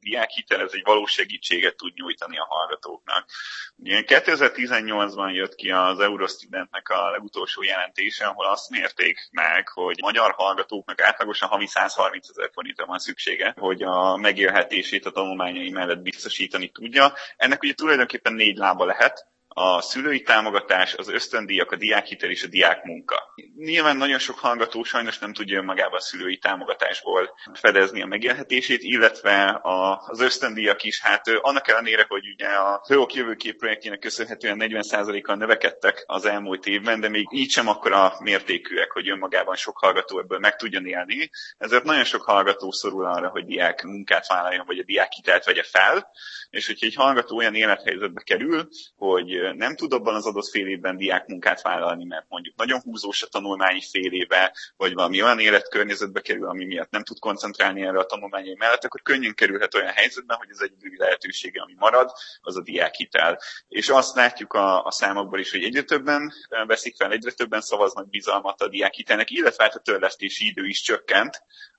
diákhitel, ez egy valós segítséget tud nyújtani a hallgatóknak. Ugye 2018-ban jött ki az Eurostudentnek a legutolsó jelentése, ahol azt mérték meg, hogy magyar hallgatóknak átlagosan havi 130 000 forintra van szüksége, hogy a megélhetését a tanulmányai mellett biztosítani tudja. Ennek ugye tulajdonképpen 4 lába lehet: a szülői támogatás, az ösztöndíjak, a diákhitel és a diákmunka. Nyilván nagyon sok hallgató sajnos nem tudja önmagában a szülői támogatásból fedezni a megélhetését, illetve az ösztöndíjak is, hát annak ellenére, hogy ugye a Főok Jövőkép projektjének köszönhetően 40%-kal növekedtek az elmúlt évben, de még így sem akkora mértékűek, hogy önmagában sok hallgató ebből meg tudjon élni. Ezért nagyon sok hallgató szorul arra, hogy diákmunkát vállaljon, vagy a diákhitelt vegye fel, és hogyha egy hallgató olyan élethelyzetbe kerül, hogy nem tud abban az adott fél évben diákmunkát vállalni, mert mondjuk nagyon húzós a tanulmányi fél éve, vagy valami olyan életkörnyezetbe kerül, ami miatt nem tud koncentrálni erre a tanulmányai mellett, akkor könnyen kerülhet olyan helyzetben, hogy az egyedüli lehetősége, ami marad, az a diákhitel. És azt látjuk a számokból is, hogy egyre többen veszik fel, egyre többen szavaznak bizalmat a diákhitelnek, illetve a törlesztési idő is csökkent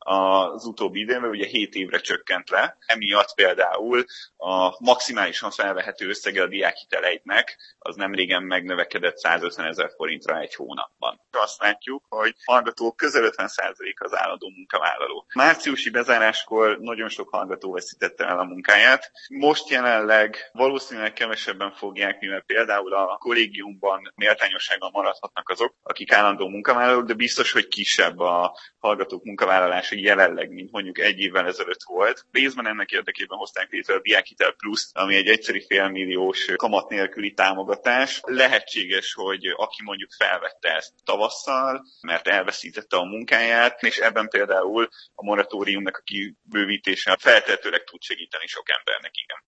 az utóbbi időben, ugye 7 évre csökkent le. Emiatt például a maximálisan felvehető összege a diákhiteleiknek az nemrégen megnövekedett 150 000 forintra egy hónapban. Azt látjuk, hogy hallgatók közel 50% az állandó munkavállaló. Márciusi bezáráskor nagyon sok hallgató veszítette el a munkáját. Most jelenleg valószínűleg kevesebben fogják, mivel például a kollégiumban méltányossággal maradhatnak azok, akik állandó munkavállalók, de biztos, hogy kisebb a hallgatók munkavállalása jelenleg, mint mondjuk egy évvel ezelőtt volt. Részben ennek érdekében hozták létre a Diákhitel Plus, ami egy egyszerű félmilliós kamat nélküli támogatás. Lehetséges, hogy aki mondjuk felvette ezt tavasszal, mert elveszítette a munkáját, és ebben például a moratóriumnak a kibővítése feltehetőleg tud segíteni sok embernek, igen.